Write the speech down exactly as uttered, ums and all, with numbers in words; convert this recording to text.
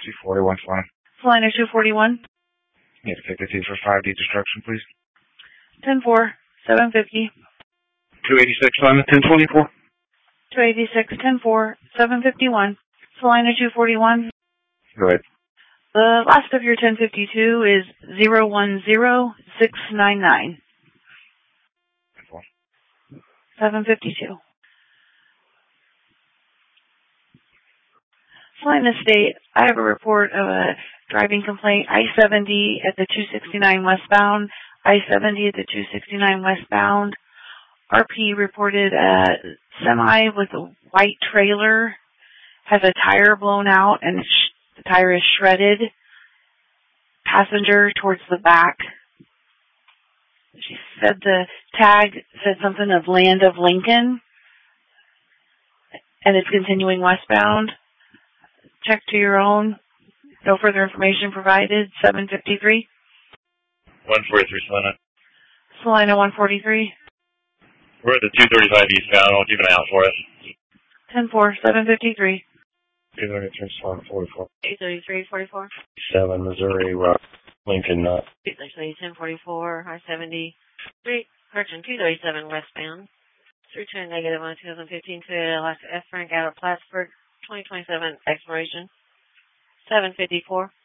two forty-one, Salina. Salina two forty-one. Need to pick the two for five D destruction, please. ten four, seven fifty. two eighty-six, Salina, ten twenty-four. two eighty-six, ten four, seven fifty-one. Salina two forty-one. Go ahead. The last of your ten fifty-two is zero one zero six nine nine. seven fifty-two. Salina State, I have a report of a driving complaint, I seventy at the two sixty-nine westbound, I seventy at the two sixty-nine westbound. R P reported a semi with a white trailer has a tire blown out and sh- the tire is shredded. Passenger towards the back. She said the tag said something of Land of Lincoln, and it's continuing westbound. Check to your own. No further information provided. seven fifty-three. one forty-three, Salina. Salina one forty-three. We're at the two thirty-five eastbound. I'll keep an eye out for it. ten four, seven fifty-three. two thirty-three, Salina forty-four. two thirty-three, forty-four. seven, Missouri, Rock, Lincoln, not. Actually, ten forty-four, I seventy. three, correction, two thirty-seven westbound. three ten negative on two thousand fifteen to Alaska F. Frank out of Plattsburgh, twenty twenty-seven expiration. seven fifty-four.